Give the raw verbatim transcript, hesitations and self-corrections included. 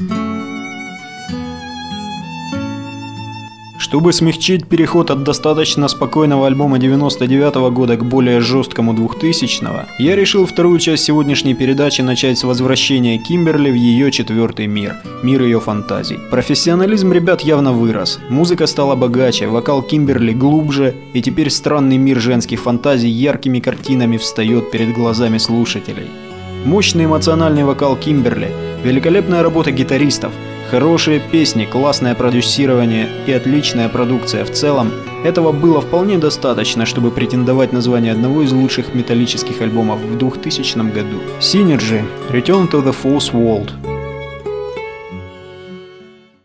Чтобы смягчить переход от достаточно спокойного альбома девяносто девятого года к более жесткому двухтысячного, я решил вторую часть сегодняшней передачи начать с возвращения Кимберли в ее четвертый мир, мир ее фантазий. Профессионализм ребят явно вырос, музыка стала богаче, вокал Кимберли глубже, и теперь странный мир женских фантазий яркими картинами встает перед глазами слушателей. Мощный эмоциональный вокал Кимберли, великолепная работа гитаристов, хорошие песни, классное продюсирование и отличная продукция в целом – этого было вполне достаточно, чтобы претендовать на звание одного из лучших металлических альбомов в двухтысячном году. Synergy – Return to the Fourth World.